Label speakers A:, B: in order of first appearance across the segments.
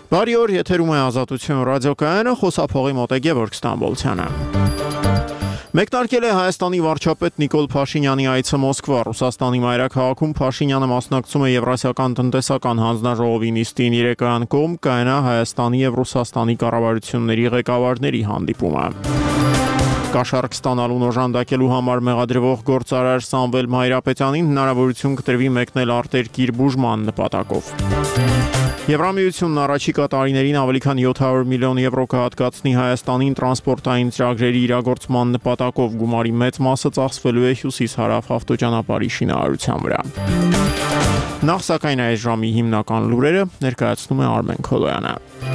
A: Բարի օր, եթերում է Ազատություն ռադիոկայանը, խոսափողի մոտ է Գևորգ Ստամբոլցյանը։ Մեկնարկել է Հայաստանի վարչապետ Նիկոլ Փաշինյանի այցը Մոսկվա։ Ռուսաստանի մայրաքաղաքում Փաշինյանը մասնակցում է Եվրասիական տնտեսական հանձնաժողովի նիստին, իրական կողմ կայանա Հայաստանի եւ Ռուսաստանի կառավարությունների ղեկավարների հանդիպումը։ Կաշառք ստանալուն օժանդակելու համար մեղադրվող գործարար Սամվել Մայրապետյանին հնարավորություն կտրվի մեկնել արտերկիր բուժման նպատակով։ Եվրամիությունն առաջիկա տարիներին ավելի քան 700 միլիոն եվրո կհատկացնի Հայաստանին տրանսպորտային ծրագրերի իրագործման նպատակով, գումարի մեծ մասը ծախսվելու է հյուսիս-հարավ ավտոճանապարհի շինարարության վրա։ Նախ սակայն այս ժամի հիմնական լուրերը ներկայացնում է Արմեն Քոլոյանը։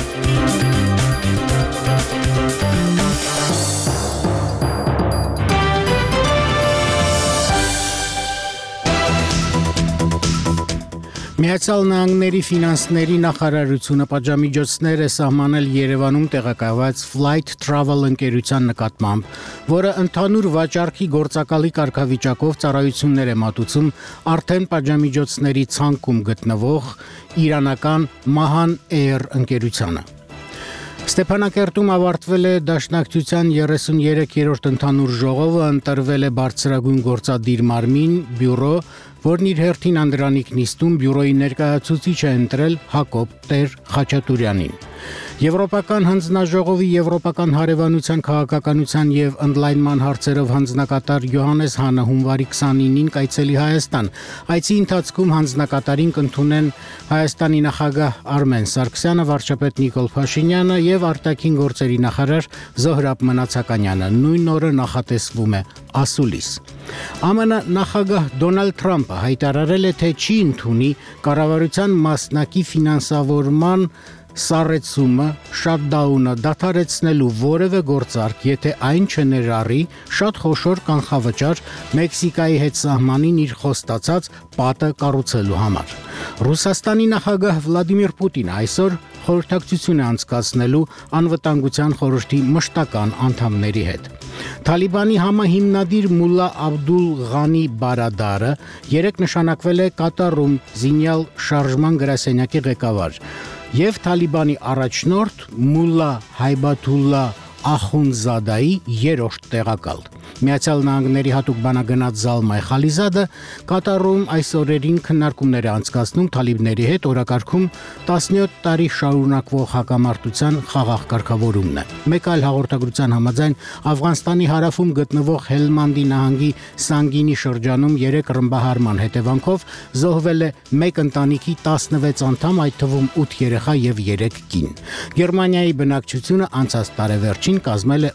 B: Միացյալ Նահանգների ֆինանսների նախարարությունը պատժամիջոցներ է սահմանել Երևանում տեղակայված Flight Travel ընկերության նկատմամբ, որը ընդհանուր վաճառքի գործակալի կարգավիճակով ծառայություններ է մատուցում արդեն պատժամիջոցների ցանկում գտնվող իրանական Mahan Air ընկերությանը։ Ստեփանակերտում ավարտվել է Դաշնակցության 33-րդ ընդհանուր ժողովը, ընտրվել է բարձրագույն գործադիր մարմին բյուրո, որն իր հերթին անդրանիկ նիստում բյուրոյի ներկայացուցիչ է ընտրել Հակոբ Տեր Խաչատուրյանին։ Եվրոպական հանձնաժողովի եվրոպական հարևանության քաղաքականության եւ ընդլայնման հարցերով հանձնակատար Յոհաննես Հանը հունվարի 29-ին կայցելի Հայաստան։ Այցի ընթացքում հանձնակատարին կընդունեն Հայաստանի նախագահ Արմեն Սարգսյանը, վարչապետ Նիկոլ Փաշինյանը եւ արտաքին գործերի նախարար Զոհրաբ Մնացականյանը։ Նույն օրը նախատեսվում է ասուլիս։ ԱՄՆ նախագահ Դոնալդ Թրամփը հայտարարել է, թե չի ընդունի կառավարության մասնակի ֆինանսավորման սառեցումը, շատդաունը դադարեցնելու որևէ գործարք, եթե այն չներառի շատ խոշոր կանխավճար Մեքսիկայի հետ սահմանին իր խոստացած պատը կառուցելու համար։ Ռուսաստանի նախագահ Վլադիմիր Պուտինը այսօր խորհրդակցություն է անցկացնելու անվտանգության խորհրդի մշտական անդամների հետ։ Թալիբանի համահիմնադիր Մուլլա Աբդուլ Ղանի Բարադարը երեկ նշանակվել է Կատարում զինյալ շարժման գրասենյակի ղեկավար եւ Թալիբանի առաջնորդ Մուլլա Հայբաթուլլա Ախունզադայի երրորդ տեղակալ։ Միացյալ Նահանգների հատուկ բանագնաց Զալմայ Խալիզադը Կատարում այս օրերին քննարկումներ է անցկացնում թալիբների հետ, օրակարգում 17 տարի շարունակվող հակամարտության խաղաղ կարգավորումն է։ Մեկ այլ հաղորդագրության համաձայն Աֆղանստանի հարավում գտնվող Հելմանդի նահանգի Սանգինի շրջանում 3 ռմբահարման հետևանքով զոհվել է 1 ընտանիքի 16 անդամ, այդ թվում 8 երեխա եւ 3 կին։ Գերմանիայի բնակչությունը անցած տարեվերջին կազմել է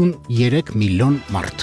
B: 83 միլիոն մարդ։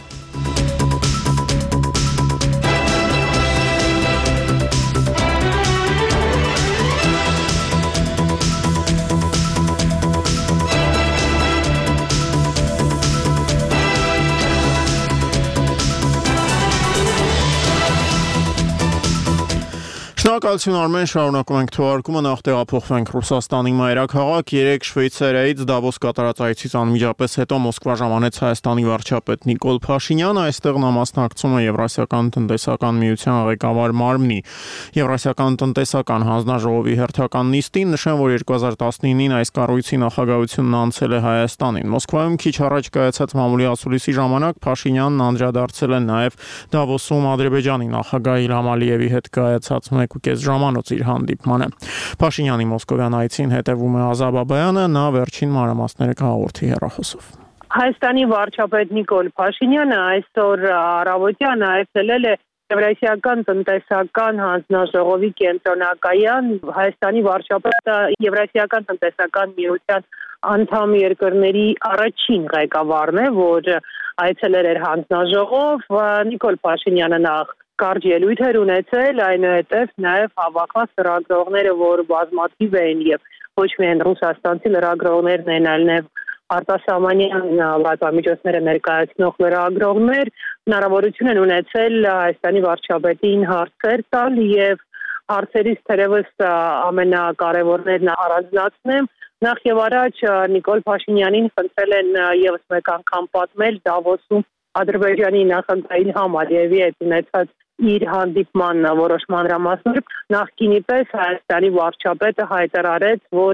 A: Շնորհակալություն Արմեն, շարունակում ենք թողարկումը, նախ տեղափոխվենք Ռուսաստանի մայրաքաղաք։ Երեկ Շվեյցարիայից Դավոս կատարած այցից անմիջապես հետո Մոսկվա ժամանեց Հայաստանի վարչապետ Նիկոլ Փաշինյանը, այստեղ նա մասնակցում է Եվրասիական տնտեսական միության ղեկավար մարմնի Եվրասիական տնտեսական հանձնաժողովի հերթական նիստին։ Նշեմ, որ 2019-ին այս կառույցի նախագահությունն անցել է Հայաստանին։ Մոսկվայում քիչ առաջ կայացած մամուլի ասուլիսի ժամանակ Փաշինյանն անդրադարձել է նաև Դավոսում Ադրբեջանի նախագահ Իլհամ Ալիևի հետ կայացած 1.5 ժամանոց իր հանդիպմանը։ Փաշինյանի մոսկովյան այցին հետևում է Ազա Բաբայանը, նա վերջին մանրամասները կհաղորդի հեռախոսով։
C: Հայաստանի վարչապետ Նիկոլ Փաշինյանը այսօր առավոտյան այցելել է Եվրասիական տնտեսական հանձնաժողովի կենտրոնակայան։ Հայաստանի վարչապետը Եվրասիական տնտեսական միության անդամ երկրների առաջին ղեկավարն է, որ այցելել էր հանձնաժողով։ Նիկոլ Փաշինյանը նախ կարճ ելույթ էր ունեցել, այնուհետև նաև հավաքված լրագրողները, որ բազմաթիվ էին եւ ոչ միայն ռուսաստանցի լրագրողներն են, այլ նաև արտասահմանյան լրատվամիջոցները ներկայացնող լրագրողներ հնարավորություն են ունեցել Հայաստանի վարչապետին հարցեր տալ եւ հարցերից թերևս ամենակարևորներն առանձնացնեմ։ Նախ եւ առաջ Նիկոլ Փաշինյանին խնդրել են եւս մեկ անգամ պատմել Դավոսում Ադրբեջանի նախագահ Իլհամ Ալիևի հետ ունեցած իր հանդիպման որոշ մանրամասներ։ Նախկինի պես Հայաստանի վարչապետը հայտարարեց, որ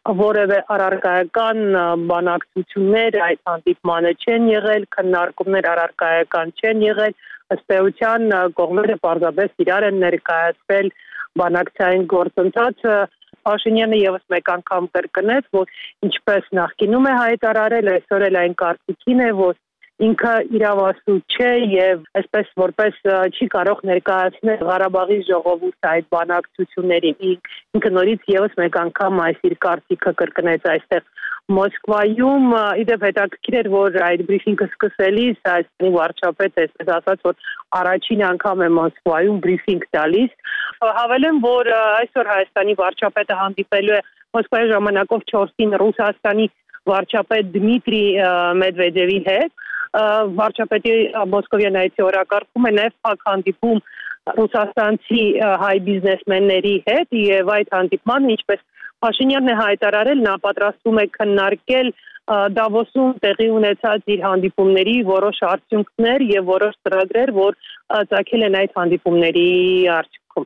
C: որևէ առարկայական բանակցություններ այդ հանդիպմանը չեն եղել, քննարկումներ առարկայական չեն եղել, ըստ էության կողմերը պարզապես իրար են ներկայացրել բանակցային գործընթացը։ Փաշինյանը եւս մեկ անգամ կրկնեց, որ ինչպես նախկինում է հայտարարել, այսօր էլ այն կարծիքին է, որ ինքը իրավասու չէ եւ այսպես որպես չի կարող ներկայացնել Ղարաբաղի ժողովուրդը այդ բանակցություններին։ Ինքը նորից եւս մեկ անգամ այս իր կարծիքը կրկնեց այստեղ Մոսկվայում։ Իդեպ հետաքրքիր էր, որ այդ բրիֆինգը սկսելիս Հայաստանի վարչապետը ասաց, որ առաջին անգամ է Մոսկվայում բրիֆինգ տալիս։ Հավելեմ, որ այսօր Հայաստանի վարչապետը հանդիպելու է Մոսկվայի ժամանակով 4-ին Ռուսաստանի վարչապետ Դմիտրի Մեդվեդևի հետ։ Վարչապետի Մոսկովյան այցի օրակարգում է նաև փակ հանդիպում ռուսաստանցի հայ բիզնեսմենների հետ եւ այդ հանդիպմանը, ինչպես Փաշինյանն է հայտարարել, նա պատրաստվում է քննարկել Դավոսում տեղի ունեցած իր հանդիպումների որոշ արդյունքներ եւ որոշ ծրագրեր, որ ծագել են այդ հանդիպումների արդյունքում։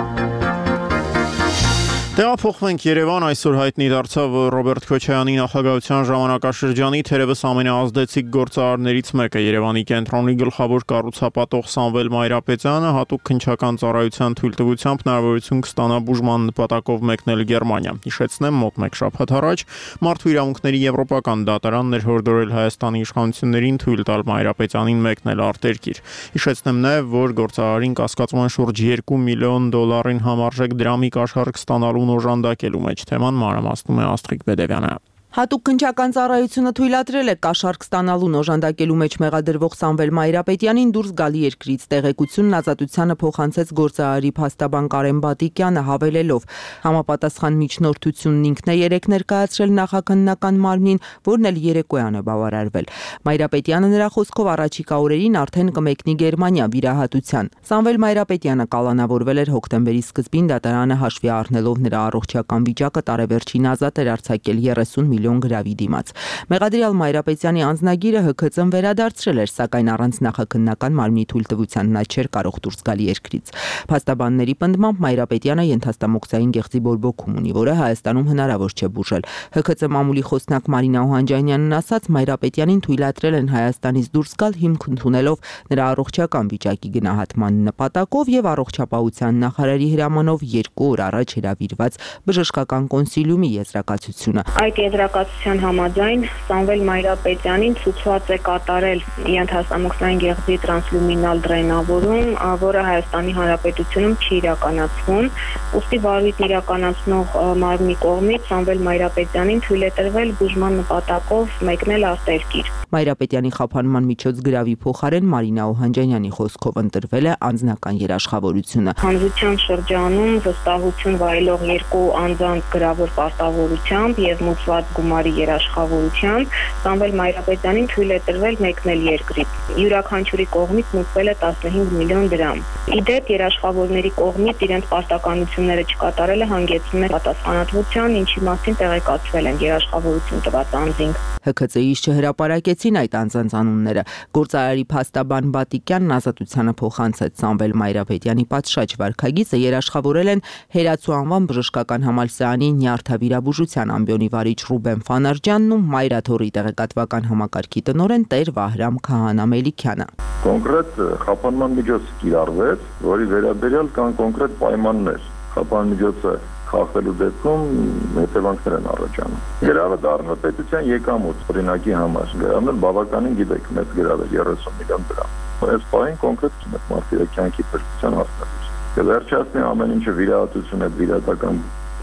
A: Տեղափոխվենք Երևան, այսօր հայտնի դարձավ Ռոբերտ Քոչարյանի նախագահության ժամանակաշրջանի թերևս ամենաազդեցիկ գործարարներից մեկը Երևանի կենտրոնի գլխավոր կառուցապատող Սամվել Մայրապետյանը հատուկ քննչական ծառայության թույլտվությամբ հնարավորություն կստանա բուժման նպատակով մեկնել Գերմանիա։ Հիշեցնեմ, մոտ մեկ շաբաթ առաջ Մարդու իրավունքների եվրոպական դատարանն էր հորդորել Հայաստանի իշխանություններին թույլ տալ Մայրապետյանին մեկնել արտերկիր։ Հիշեցնեմ նաև, որ գործարարին կասկածման շուրջ $2 միլիոն համարժեք դրամի կաշառք ստանալու օժանդակելու մեջ թեման մանրամասնում է Աստղիկ Բեդևյանը։
D: Հատուկ քննչական ծառայությունը թույլատրել է կաշառք ստանալուն օժանդակելու մեջ մեղադրվող Սամվել Մայրապետյանին դուրս գալի երկրից։ Տեղեկությունն Ազատությանը փոխանցեց գործարարի փաստաբան Կարեն Բատիկյանը, հավելելով. համապատասխան միջնորդությունն ինքն է երեկ ներկայացրել նախաքննական մարմնին, որն էլ երեկոյան է բավարարվել։ Մայրապետյանը նրա խոսքով առաջիկա օրերին արդեն կմեկնի Գերմանիա վիրահատության։ Սամվել Մայրապետյանը կալանավորվել էր հոկտեմբերի սկզբին, դատարանը հաշվի առնելով նրա առողջական վիճակը տարեվերջին ազատ էր արձակել 30 միլիոն գրավի դիմաց։ Մեղադրյալ Մայրապետյանի անձնագիրը ՀՔԾ-ն վերադարձրել էր, սակայն առանց նախաքննական մարմնի թույլտվության նա չէր կարող դուրս գալ երկրից։ Փաստաբանների պնդմամբ Մայրապետյանը ենթաստամոքսային գեղձի բորբոքում ունի, որը Հայաստանում հնարավոր չէ բուժել։ ՀՔԾ մամուլի խոսնակ Մարինա Օհանջանյանն ասաց, Մայրապետյանին թույլատրել են Հայաստանից դուրս գալ հիմք ընդունելով նրա առողջական վիճակի գնահատման նպատակով եւ առողջապահության նախարարի հրամանով 2 օր առաջ հրավիրված բժշկական կոնսիլիումի եզրակացությունը։
E: Այդ եզրակացության համաձայն Սամվել Մայրապետյանին ցուցված է կատարել ենթաստամոքսային գեղձի տրանսլյումինալ դրենավորում, որը Հայաստանի Հանրապետությունում չի իրականացվում։ Ուստի վարույթն իրականացնող մարմնի կողմից Սամվել Մայրապետյանին թույլ է տրվել բուժման նպատակով մեկնել արտերկիր։
D: Մայրապետյանի խափանման միջոց գրավի փոխարեն Մարինա Օհանջանյանի խոսքով ընտրվել է անձնական երաշխավորությունը։
E: Հանրության շրջանում վստահություն վայելող 2 անձանց գրավոր պարտավորությամբ եւ մուծված գումարի երաշխավորությամբ Սամվել Մայրապետյանին թույլ է տրվել մեկնել երկրից։ Յուրաքանչյուրի կողմից մուծվել է 15 միլիոն դրամ։ Իդեպ երաշխավորների կողմից իրենց պարտականությունները չկատարելը հանգեցնում է պատասխանատվության, ինչի մասին տեղեկացվել են երաշխավորություն տված անձին։
D: ՀՔԾ-ից չհրապարակեցին այդ անձանց անունները։ Գործարարի փաստաբան Բատիկյանն Ազատությանը փոխանցեց Սամվել Մայրապետյանի պատշաճ վարքագիծը երաշխավորել են Հերացու անվան բժշկական համալսարանի նյարդավիրաբուժության ամբիոնի վարիչ Ռուբեն Ֆանարջյանն ու Մայրաթորի տեղեկատվական համակարգի տնօրեն Տեր Վահրամ Քահանա-Մելիքյանը։
F: Կոնկրետ խափանման միջոց կիրառվեց, որի վերաբերյալ կան կոնկրետ պայմաններ։ Խափանման միջոցը խախտելու դեպքում հետևանքներ են առաջանում։ Գրավը դառնալ պետության եկամուտ օրինակի համար։ Գրավն էլ բավականին գիտեք, մեծ գրավ է 30 միլիոն դրամ։ Այս պահին կոնկրետ չունենք մարդու կյանքի փրկության հաստատություն։ Կվերջացնի ամեն ինչը վիրահատություն է, վիրահատական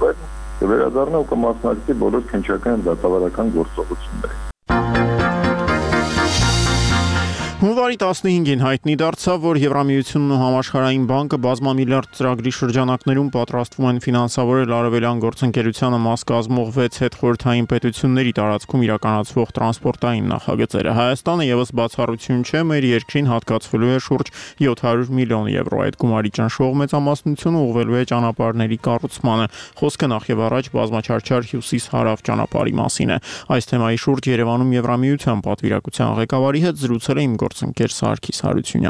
F: կվերադառնա ու կմասնակցի բոլոր քննչական դատավարական գործողություններին։
A: Հունվարի 15-ին հայտնի դարձավ, որ Եվրամիությունն ու Համաշխարհային բանկը բազմամիլիարդ ծրագրի շրջանակներում պատրաստվում են ֆինանսավորել արևելյան գործընկերությանը մաս կազմող 6 հետխորհրդային պետությունների տարածքում իրականացվող տրանսպորտային նախագծերը։ Հայաստանը եւս բացառություն չէ, մեր երկրին հատկացվելու է շուրջ 700 միլիոն եվրո։ Այդ գումարի ճնշող մեծամասնությունը ուղղվելու է ճանապարհների կառուցմանը։ Խոսքը նախ եւ առաջ բազմաչարչար հյուսիս-հարավ ճանապարհի մասին է։ Այս թեմայի շուրջ Երևանում Եվրամիության պատվիրակության ղեկավարի հետ զրուցել է իմ գործընկեր Սարգիս Հարությունյանը։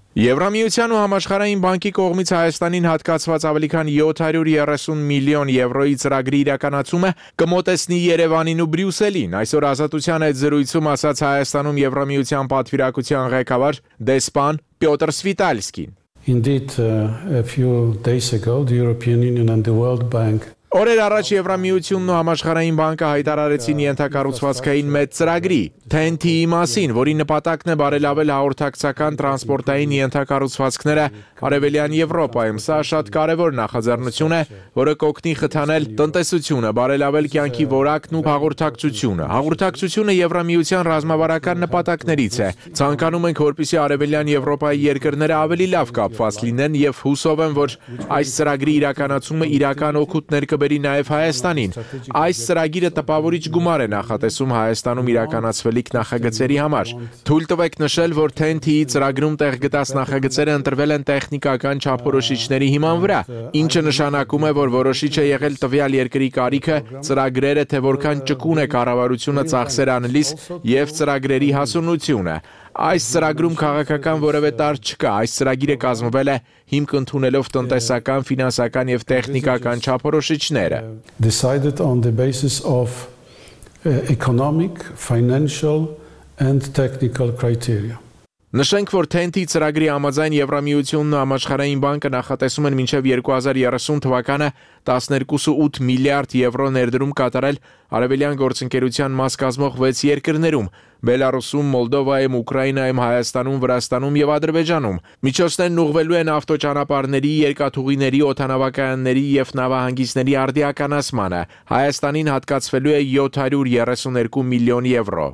G: Եվրամիության ու համաշխարհային բանկի կողմից Հայաստանին հատկացված ավելի քան 730 միլիոն եվրոյի ծրագրի իրականացումը կմոտեցնի Երևանին ու Բրյուսելին։ Այսօր Ազատության հետ զրույցում ասաց Հայաստանում Եվրամիության պատվիրակության ղեկավար դեսպան Պյոտր Սվիտալսկին։
H: Indeed, a few days ago, the European Union and the World Bank
G: Օրեր առաջ Եվրամիությունն ու համաշխարհային բանկը հայտարարեցին ենթակառուցվածքային մեծ ծրագրի TEN-T-ի մասին, որի նպատակն է բարելավել հաղորդակցական տրանսպորտային ենթակառուցվածքները Արևելյան Եվրոպայում։ Սա շատ կարևոր նախաձեռնություն է, որը կօգնի խթանել տնտեսությունը, բարելավել կյանքի որակն ու հաղորդակցությունը։ Հաղորդակցությունը Եվրամիության ռազմավարական նպատակներից է։ Ցանկանում ենք, որպեսզի Արևելյան Եվրոպայի երկրները ավելի լավ կապված լինեն եւ հուսով եմ, որ այս ծրագրի իրականացումը իրական օգուտներ կբերի նաև Հայաստանին։ Այս ծրագիրը տպավորիչ գումար է նախատեսում Հայաստանում իրականացվելիք նախագծերի համար։ Թույլ տվեք նշել, որ TEN-T-ի ծրագրում տեղ գտած նախագծերը ընտրվել են տեխնիկական չափորոշիչների հիման վրա, ինչը նշանակում է, որ որոշիչ է եղել տվյալ երկրի կարիքը, ծրագրերը, թե որքան ճկուն է կառավարությունը ծախսեր անելիս եւ ծրագրերի հասունությունը։ Այս ծրագրում քաղաքական որևէ տար չկա, այս ծրագիրը կազմվել է հիմք ընդունելով տնտեսական, ֆինանսական եւ տեխնիկական չափորոշիչները։
H: Decided on the basis of economic, financial and technical criteria.
G: Նշենք, որ TEN-T ծրագրի համաձայն Եվրամիությունն ու համաշխարհային բանկը նախատեսում են մինչև 2030 թվականը 12.8 միլիարդ եվրո ներդրում կատարել Արևելյան գործընկերության մաս կազմող 6 երկրներում՝ Բելարուսում, Մոլդովայում, Ուկրաինայում, Հայաստանում, Վրաստանում եւ Ադրբեջանում։ Միջոցներն ուղղվելու են ավտոճանապարհների, երկաթուղիների, օդանավակայանների եւ նավահանգիստների արդիականացմանը։ Հայաստանին հատկացվելու է 732 միլիոն եվրո։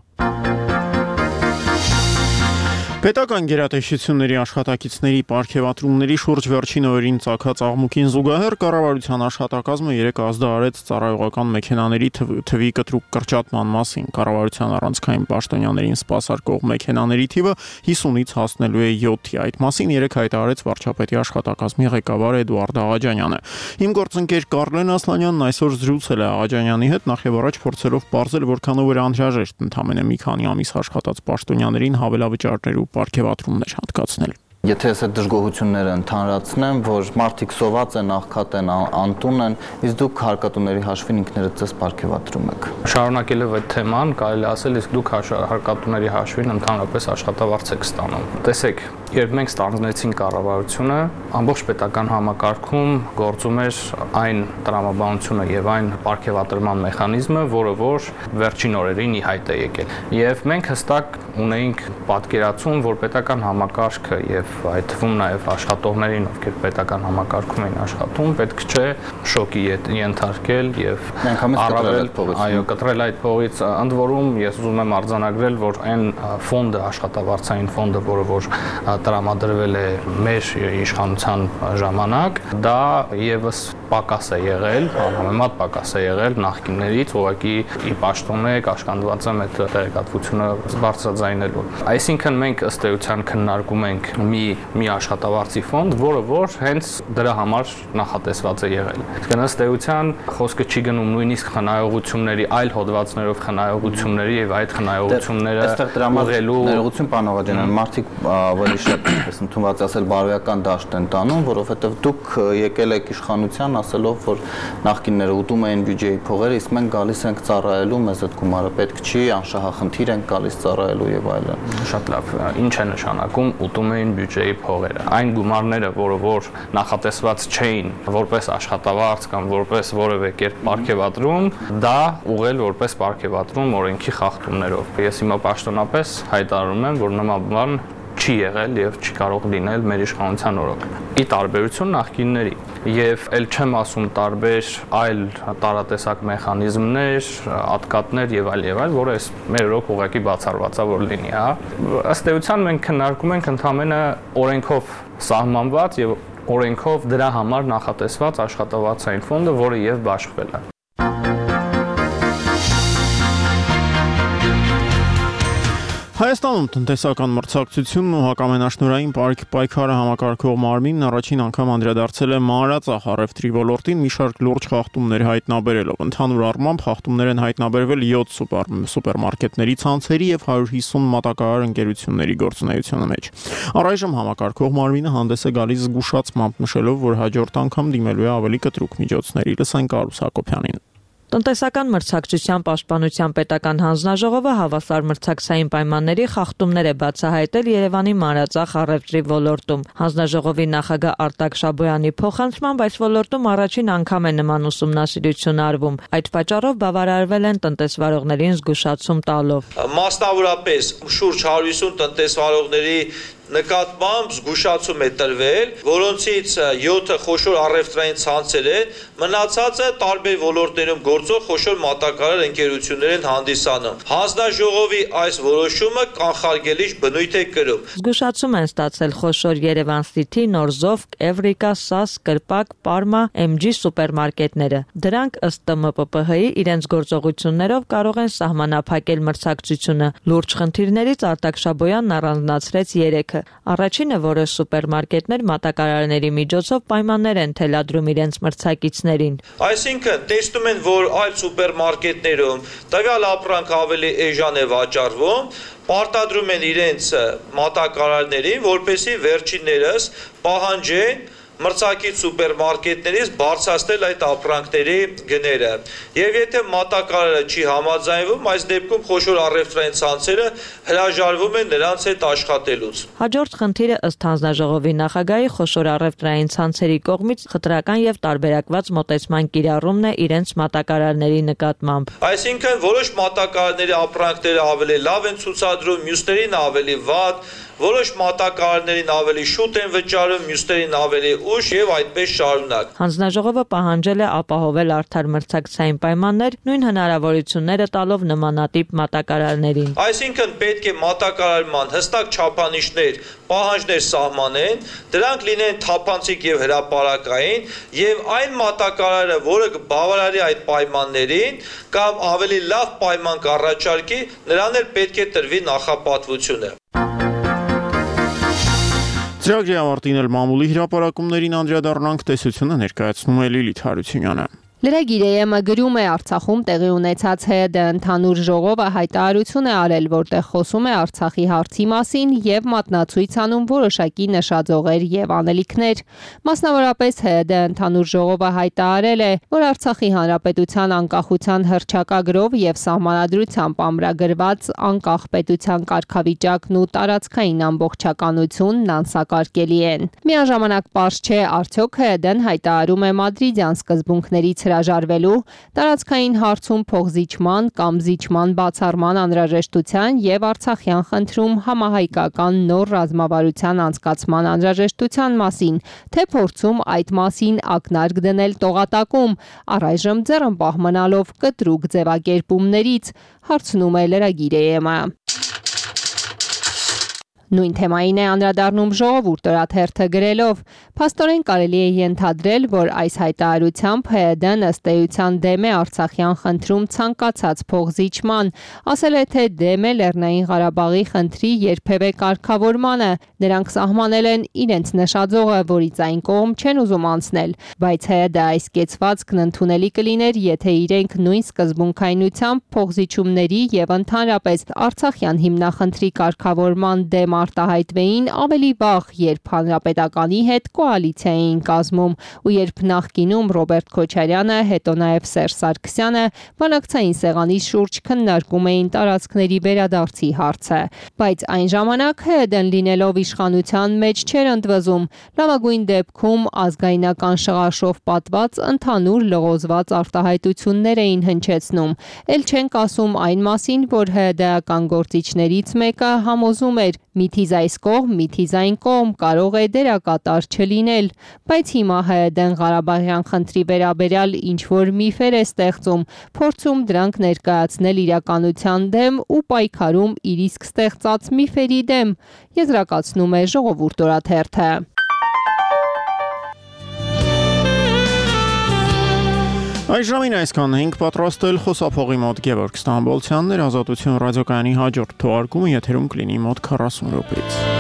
A: Պետական գերատեսչությունների աշխատակիցների պարգևատրումների շուրջ վերջին օրերին ծագած աղմուկին զուգահեռ կառավարության աշխատակազմը 3 ազդարարեց ծառայողական մեքենաների թվի կտրուկ կրճատման մասին։ Կառավարության առանցքային պաշտոնյաներին սպասարկող մեքենաների թիվը 50-ից հասնելու է 7-ի։ Այդ մասին 3 հայտարարեց վարչապետի աշխատակազմի ղեկավար Էդուարդ Աղաջանյանը։ Իմ գործընկեր Կարլեն Ասլանյանն այսօր զրուցել է Աղաջանյանի հետ, նախ եւ առաջ փորձելով պարզել, որքանով էր անհրաժեշտ ընդամենը մի քանի ամիս աշխատած պաշտոնյաներին հավելավճարներ ու պարգևատրումներ հատկացնել։
I: Եթե ես այդ դժգոհությունները ընդհանրացնեմ, որ մարդիկ սոված են, աղքատ են, անտուն են, իսկ դուք հարկատուների հաշվին ինքներդ ձեզ պարգևատրում եք։
J: Շարունակելով այդ թեման, կարելի ասել, իսկ դուք հարկատուների հաշվին ընդհանրապես աշխատավարձ եք ստանում։ Տեսեք, երբ մենք ստանձնեցինք կառավարությունը, ամբողջ պետական համակարգում գործում էր այն տրամաբանությունը եւ այն պարգևատրման մեխանիզմը, որը որ վերջին օրերին ի հայտ է եկել։ Եվ մենք հստակ ունեինք պատկերացում, որ պետական համակարգը եւ այդ թվում նաև աշխատողներին, ովքեր պետական համակարգում էին աշխատում, պետք չէ շոկի ենթարկել եւ առավել կտրել այդ փողից։ Ընդ որում ես ուզում եմ արձանագրել, որ այն ֆոնդը, աշխատավարձային ֆոնդը, որը որ տրամադրվել է մեր իշխանության ժամանակ, դա եւս պակաս է եղել, համեմատ պակաս է եղել նախկիններից, ուղղակի ի պաշտոն է կաշկանդված եմ այդ տեղեկատվությունը բարձրաձայնելու։ Այսինքն մենք ըստ էության քննարկում ենք մի աշխատավարձի ֆոնդ, որը որ հենց դրա համար նախատեսված է եղել։ Իսկ ըստ էության խոսքը չի գնում նույնիսկ խնայողությունների, այլ հոդվածներով խնայողությունների եւ այդ խնայողությունները ուղղելու
I: ներողություն պարոն Աղաջանյան, մարդիկ ավելի շատ այսպես ընդունված ասել բարոյական դաշտ են տանում, որովհետեւ դուք եկել եք իշխանության ասելով, որ նախկինները ուտում էին բյուջեի փողերը, իսկ մենք գալիս ենք ծառայելու, մեզ այդ գումարը պետք չի, անշահախնդիր ենք գալիս ծառայելու եւ այլն։
J: Շատ լավ, ինչ է նշանակում ուտում էին բյուջեի փողերը։ Այն գումարները, որը որ նախատեսված չէին որպես աշխատավարձ կամ որպես որևէ կերպ պարգևատրում, դա ուղղել որպես պարգևատրում օրենքի խախտումներով։ Ես հիմա պաշտոնապես հայտարարում եմ, որ նման բան չի եղել եւ չի կարող լինել մեր իշխանության օրոք։ Ի տարբերություն նախկինների եւ ել չեմ ասում տարբեր այլ տարատեսակ մեխանիզմներ, ատկատներ եւ այլ, որը այս մեր օրոք ուղղակի բացառված է որ լինի, հա։ Ըստ էության մենք քննարկում ենք ընդհանրապես օրենքով սահմանված եւ օրենքով դրա համար նախատեսված աշխատավարձային ֆոնդը, որը եւ բաշխվել է։
A: Հայաստանում տնտեսական մրցակցությունն ու հակամենաշնորհային պայքարը համակարգող մարմինն առաջին անգամ անդրադարձել է մանրածախ առևտրի ոլորտին մի շարք լուրջ խախտումներ հայտնաբերելով։ Ընդհանուր առմամբ խախտումներ են հայտնաբերվել 7 սուպերմարկետների ցանցերի եւ 150 մատակարար ընկերությունների գործունեության մեջ։ Առայժմ համակարգող մարմինը հանդես է գալիս զգուշացմամբ, նշելով, որ հաջորդ անգամ դիմելու է ավելի կտրուկ միջոցների։ Լսենք Արուս Հակոբյանին։
K: Տնտեսական մրցակցության պաշտպանության պետական հանձնաժողովը հավասար մրցակցային պայմանների խախտումներ է բացահայտել Երևանի մանրածախ առևտրի ոլորտում։ Հանձնաժողովի նախագահ Արտակ Շաբոյանի փոխանցմամբ այս ոլորտում առաջին անգամ է նման ուսումնասիրություն արվում։ Այդ պատճառով բավարարվել են տնտեսվարողներին զգուշացում տալով։
L: Մասնավորապես շուրջ 150 տնտեսվարողների նկատմամբ զգուշացում է տրվել, որոնցից 7-ը խոշոր առևտրային ցանցեր են, մնացածը տարբեր ոլորտներում գործող խոշոր մատակարար ընկերություններ են հանդիսանում։ Հանձնաժողովի այս որոշումը կանխարգելիչ բնույթ է կրում։
K: Զգուշացում են ստացել խոշոր Երևան City, Նորզովկ, Էվրիկա, SAS, Կրպակ, Պարմա, MG սուպերմարկետները։ Դրանք ըստ ՏՄՊՊՀ-ի իրենց գործողություններով կարող են սահմանափակել մրցակցությունը։ Լուրջ խնդիրներից Արտակ Շաբոյանն առանձնացրեց 3-ը։ Առաջինը, որը սուպերմարկետներ մատակարարների միջոցով պայմաններ են թելադրում իրենց մրցակիցներին։
L: Այսինքն, տեսնում են, որ այլ սուպերմարկետներում տվյալ ապրանք ավելի էժան է վաճառվում, պարտադրում են իրենց մատակարարներին, որպեսզի վերջիններս պահանջեն մրցակից սուպերմարկետներից բարձրացնել այդ ապրանքների գները։ Եվ եթե մատակարարը չի համաձայնվում, այս դեպքում խոշոր առևտրային ցանցերը հրաժարվում են նրանց հետ աշխատելուց։
K: Հաջորդ խնդիրը ըստ հանձնաժողովի նախագահի խոշոր առևտրային ցանցերի կողմից խտրական եւ տարբերակված մոտեցման կիրառումն է իրենց մատակարարների նկատմամբ։
L: Այսինքն որոշ մատակարարների ապրանքները ավելի լավ են ցուցադրում, մյուսներին ավելի վատ, որոշ մատակարարներին ավելի շուտ են վճարում, մյուսներին ավելի ուշ եւ այդպես շարունակ։
K: Հանձնաժողովը պահանջել է ապահովել արդար մրցակցային պայմաններ, նույն հնարավորությունները տալով նմանատիպ մատակարարներին։
L: Այսինքն պետք է մատակարարման հստակ չափանիշներ, պահանջներ սահմանեն, դրանք լինեն թափանցիկ եւ հրապարակային, եւ այն մատակարարը, որը բավարարի այդ պայմաններին կամ ավելի լավ պայման կառաջարկի, նրան էլ պետք է տրվի նախապատվությունը։
A: Ծրագրի ավարտին էլ մամուլի հրապարակումներին անդրադառնանք, տեսությունը ներկայացնում է Լիլիթ Հարությունյանը։
M: Լրագիր ԵՄ գրում է Արցախում տեղի ունեցած ՀԴ ընդհանուր ժողովը հայտարարություն է արել, որտեղ խոսում է Արցախի հարցի մասին եւ մատնացույց անում որոշակի նշաձողեր եւ անելիքներ։ Մասնավորապես ՀԴ ընդհանուր ժողովը հայտարարել է, որ Արցախի հանրապետության անկախության հռչակագրով եւ սահմանադրությամբ ամրագրված անկախ պետության կարգավիճակն ու տարածքային ամբողջականությունն անսակարկելի են։ Միաժամանակ պարզ չէ, արդյոք ՀԴ-ն հայտարարում է մադրիդյան սկզբունքներից հրաժարվելու, տարածքային հարցում փոխզիջման կամ զիջման բացառման անհրաժեշտության եւ Արցախյան խնդրում համահայկական նոր ռազմավարության անցկացման անհրաժեշտության մասին, թե փորձում այդ մասին ակնարկ դնել տողատակում, առայժմ ձեռնպահ մնալով կտրուկ ձևակերպումներից, հարցնում է լրագիր ԵՄ։ Նույն թեմային է անդրադառնում Ժողովուրդ օրաթերթը գրելով. «Փաստորեն կարելի է ենթադրել, որ այս հայտարարությամբ ՀԴ-ն ըստ էության դեմ է Արցախյան խնդրում ցանկացած փոխզիջման, ասել է, թե դեմ է Լեռնային Ղարաբաղի խնդրի երբևէ կարգավորմանը, նրանք սահմանել են իրենց նշաձողը, որից այն կողմ չեն ուզում անցնել, բայց ՀԴ այս կեցվածքն ընդունելի կլիներ, եթե իրենք նույն սկզբունքայնությամբ փոխզիջումների եւ ընդհանրապես Արցախյան հիմնախնդրի կարգավորման դեմ արտահայտվեին ավելի վաղ, երբ հանրապետականի հետ կոալիցիա էին կազմում ու երբ նախկինում Ռոբերտ Քոչարյանը, հետո նաև Սերժ Սարգսյանը բանակցային սեղանի շուրջ քննարկում էին տարածքների վերադարձի հարցը, բայց այն ժամանակ ՀԴ-ն լինելով իշխանության մեջ չէր ընդվզում, լավագույն դեպքում ազգայնական շղարշով պատված ընդհանուր լղոզված արտահայտություններ էին հնչեցնում, ել չենք ասում այն մասին, որ ՀԴ-ական գործիչներից մեկը համոզում էր միթիզ այս կողմ, միթիզ այն կողմ կարող է դերակատար չլինել, բայց հիմա ՀԴ-ն Ղարաբաղյան խնդրի վերաբերյալ ինչ-որ միֆեր է ստեղծում, փորձում դրանք ներկայացնել իրականության դեմ ու պայքարում իր իսկ ստեղծած միֆերի դեմ, եզրակացնում է Ժողովուրդ օրաթերթը։
A: Այժմին այսքան ենք պատրաստել խոսափողի մոտ Գևորգ Ստամբոլցյանն էր Ազատություն ռադիոկայանի հաջորդ թողարկումը եթերում կլինի մոտ 40 րոպեից